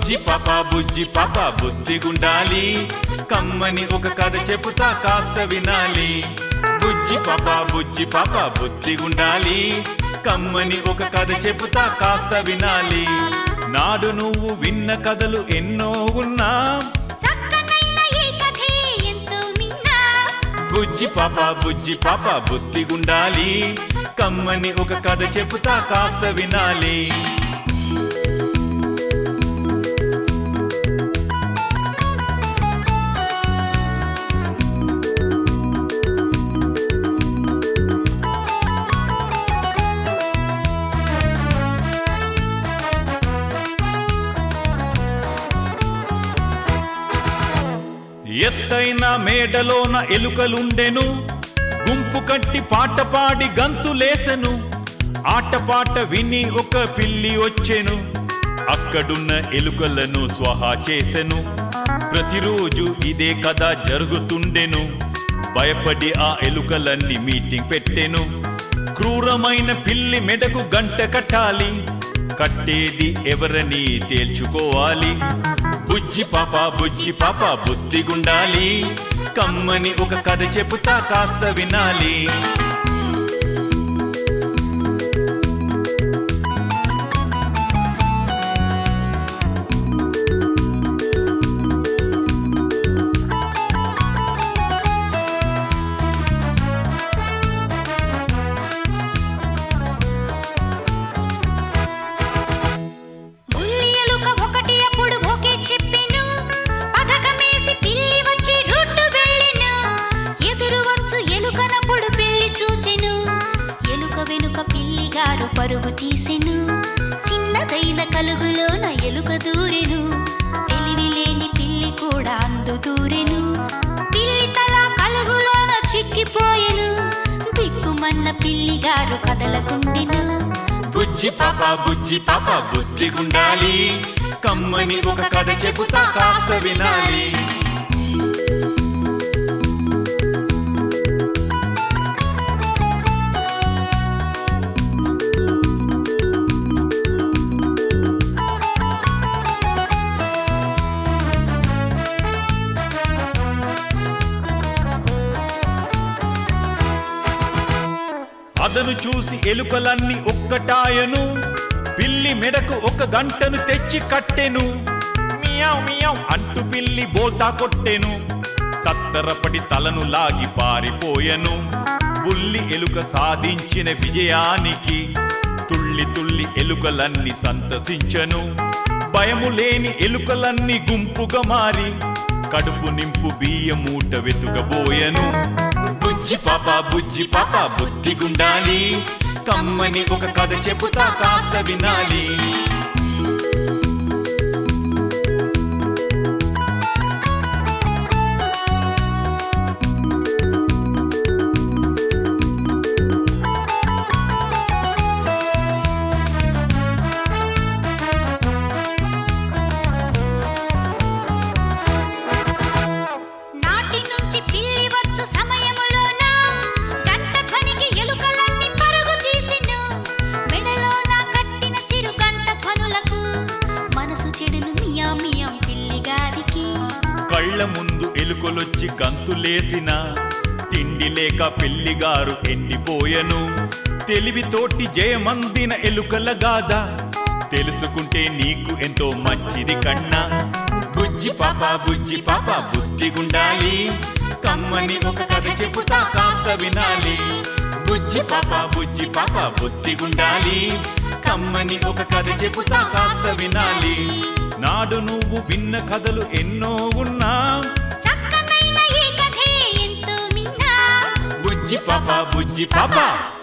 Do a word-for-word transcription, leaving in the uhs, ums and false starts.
బుజ్జి పాప బుజ్జి పాప బుద్ధిగుండాలి, కమ్మని ఒక కథ చెబుతా కాస్త వినాలి. బుజ్జి పాప బుజ్జి పాప బుద్ధిగుండాలి, కమ్మని ఒక కథ చెబుతా కాస్త వినాలి. నాడు నువ్వు విన్న కథలు ఎన్నో ఉన్నా, బుజ్జి పాప బుజ్జి పాప బుద్ధిగుండాలి, కమ్మని ఒక కథ చెబుతా కాస్త వినాలి. ఎత్తైన మేడలోన ఎలుకలుండెను, గుంపు కట్టి పాట పాడి గంతులేసెను. ఆటపాట విని ఒక పిల్లి వచ్చెను, అక్కడున్న ఎలుకలను స్వహా చేసెను. ప్రతిరోజు ఇదే కథ జరుగుతుండెను, భయపడి ఆ ఎలుకలన్నీ మీటింగ్ పెట్టెను. క్రూరమైన పిల్లి మెడకు గంట కట్టాలి, కట్టేది ఎవరని తేల్చుకోవాలి. బుజ్జి పాప బుజ్జి పాప బుద్ధిగుండాలి, కమ్మని ఒక కథ చెబుతా కాస్త వినాలి. పరుగు తీసెను, చిన్నదైన కలుగులోన ఎలుక దూరెను. తెలివిలేని పిల్లి కూడా అందు దూరెను, పిల్లి తల కలుగులోన చిక్కిపోయెను. బిక్కుమన్న పిల్లి గారు కదలకుండెను. బుజ్జి పాప బుజ్జి పాప బుద్ధిగుండాలి, కమ్మని ఒక కథ చెబుతా కాస్త వినాలి. అదను చూసి ఎలుకలన్నీ ఒక్కటాయను, పిల్లి మెడకు ఒక గంటను తెచ్చి కట్టెను. మియావ్ మియావ్ అంటూ పిల్లి బోల్తా కొట్టెను, తత్తరపడి తలను లాగి పారిపోయెను. బుల్లి ఎలుక సాధించిన విజయానికి తుళ్ళి తుళ్ళి ఎలుకలన్నీ సంతసించెను. భయము లేని ఎలుకలన్నీ గుంపుగా మారి కడుపు నింపు బియ్య మూట వెతుకబోయెను. బుజ్జి పాప బుజ్జి పాప బుద్ధిగుండాలి, కమ్మని ఒక కథ చెబుతా కాస్త వినాలి. కళ్ళ ముందు ఎలుకలొచ్చి గంతులేసిన, తిండి లేక పిల్లిగారు ఎండిపోయెను. తెలివితోటి జయమందిన ఎలుకల గాథ తెలుసుకుంటే నీకు ఎంతో మంచిది కన్నా. బుజ్జి పాప బుజ్జి పాప బుద్ధిగుండాలి, కమ్మని ఒక కథ చెబుతా కాస్త వినాలి. బుజ్జి పాప బుజ్జి పాప బుద్ధిగుండాలి, కమ్మని ఒక కథ చెబుతా కాస్త వినాలి. నాడు నువ్వు విన్న కథలు ఎన్నో ఉన్నా, చక్కనైన ఈ కథే ఎంతో మిన్నా. బుజ్జి పాప బుజ్జి పాప